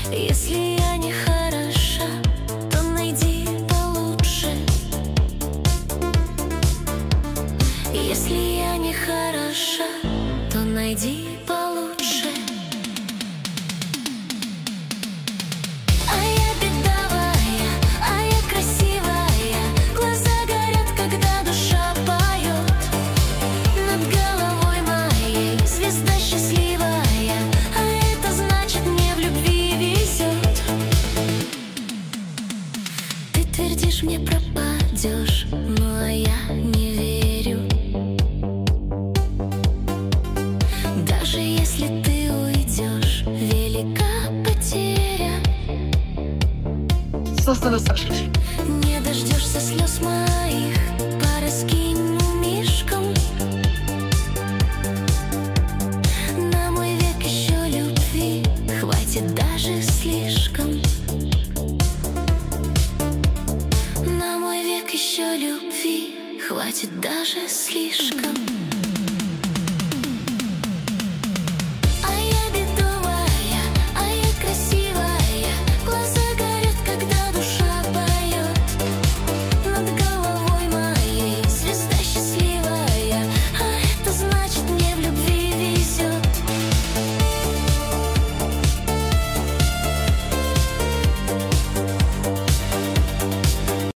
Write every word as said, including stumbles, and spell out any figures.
Если я не хороша, то найди получше. Если я не хороша, то найди получше. А я бедовая, а я красивая, глаза горят, когда душа поет. Над головой моей звезда счастливая, а это значит, мне в любви везет. Ты твердишь, мне пропадешь, ну а я не верю. Даже если ты уйдешь, велика потеря. Не дождешься слез моих по раскинутым мишкам. На мой век еще любви хватит даже слишком. На мой век еще любви хватит даже слишком.